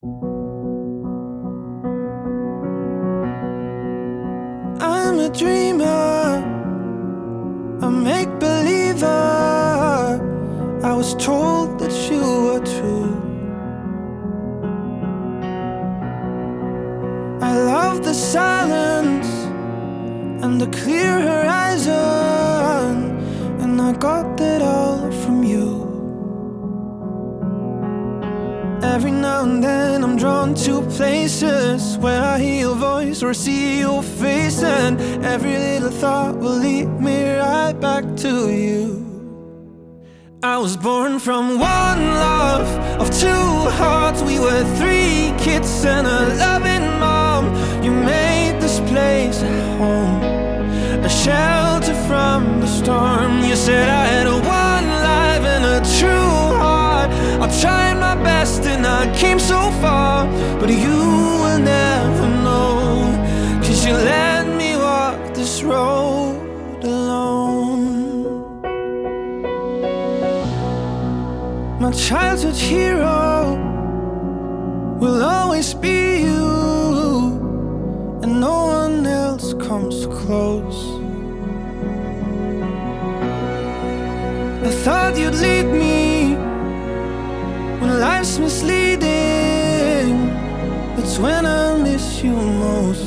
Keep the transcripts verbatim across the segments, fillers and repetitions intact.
I'm a dreamer, a make-believer. I was told that you were true. I love the silence and the clear horizon, and I got that all from you. Every now and then I'm drawn to places where I hear your voice or see your face, and every little thought will lead me right back to you. I was born from one love of two hearts. We were three kids and a loving mom. You made this place a home, a shelter from the storm. You said I had a one life and a true heart. I tried my best and I came so far, but you will never know, 'cause you let me walk this road alone. My childhood hero will always be you, and no one else comes close. I thought you'd lead me when life's misleading. That's when I miss you most.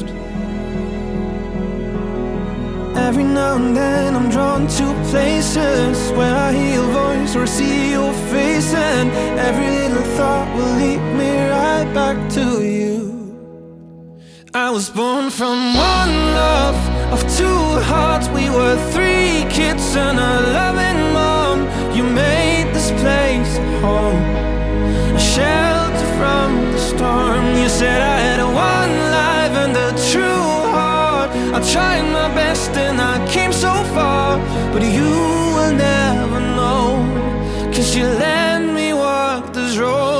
Every now and then I'm drawn to places where I hear your voice or see your face, and every little thought will lead me right back to you. I was born from one love of two hearts. We were three kids and a loving mom. You made this place a home, a shelter from the storm. You said I had a one life and a true heart. I tried my best and I came so far, but you will never know, 'cause you let me walk this road